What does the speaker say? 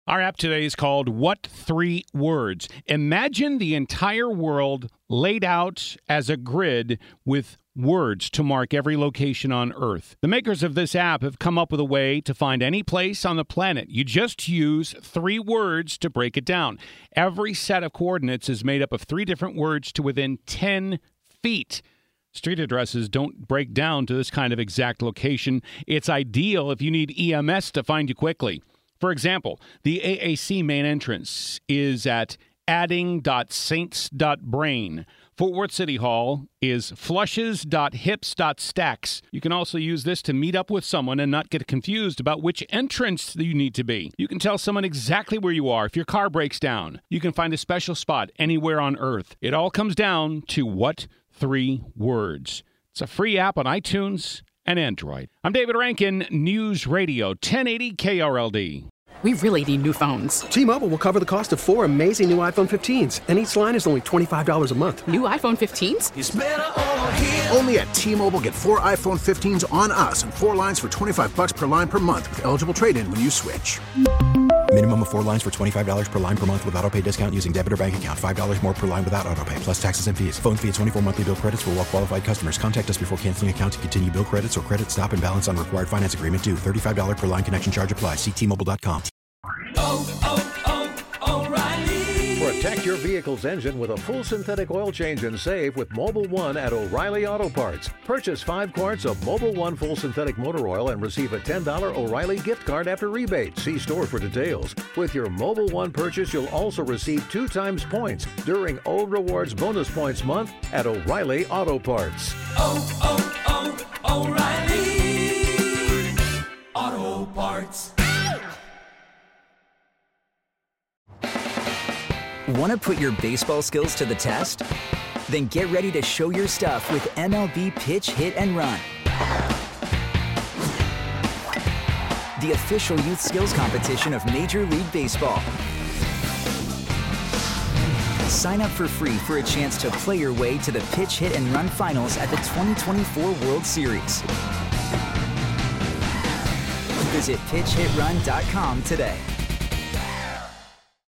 Our app today is called What 3 Words. Imagine the entire world laid out as a grid with words to mark every location on Earth. The makers of this app have come up with a way to find any place on the planet. You just use 3 words to break it down. Every set of coordinates is made up of 3 different words to within 10 feet. Street addresses don't break down to this kind of exact location. It's ideal if you need EMS to find you quickly. For example, the AAC main entrance is at adding.saints.brain. Fort Worth City Hall is flushes.hips.stacks. You can also use this to meet up with someone and not get confused about which entrance you need to be. You can tell someone exactly where you are if your car breaks down. You can find a special spot anywhere on Earth. It all comes down to What 3 Words. It's a free app on iTunes and Android. I'm David Rankin, News Radio 1080 KRLD. We really need new phones. T-Mobile will cover the cost of 4 amazing new iPhone 15s, and each line is only $25 a month. New iPhone 15s? It's better over here. Only at T-Mobile, get 4 iPhone 15s on us and 4 lines for $25 per line per month with eligible trade-in when you switch. Minimum of 4 lines for $25 per line per month with autopay discount using debit or bank account. $5 more per line without autopay, plus taxes and fees. Phone fee at 24 monthly bill credits for well-qualified customers. Contact us before canceling account to continue bill credits or credit stop and balance on required finance agreement due. $35 per line connection charge applies. See T-Mobile.com. O'Reilly. Protect your vehicle's engine with a full synthetic oil change and save with Mobil 1 at O'Reilly Auto Parts. Purchase 5 quarts of Mobil 1 full synthetic motor oil and receive a $10 O'Reilly gift card after rebate. See store for details. With your Mobil 1 purchase, you'll also receive 2 times points during O Rewards Bonus Points Month at O'Reilly Auto Parts. O'Reilly Auto Parts. Want to put your baseball skills to the test? Then get ready to show your stuff with MLB Pitch, Hit, and Run. The official youth skills competition of Major League Baseball. Sign up for free for a chance to play your way to the Pitch, Hit, and Run finals at the 2024 World Series. Visit PitchHitRun.com today.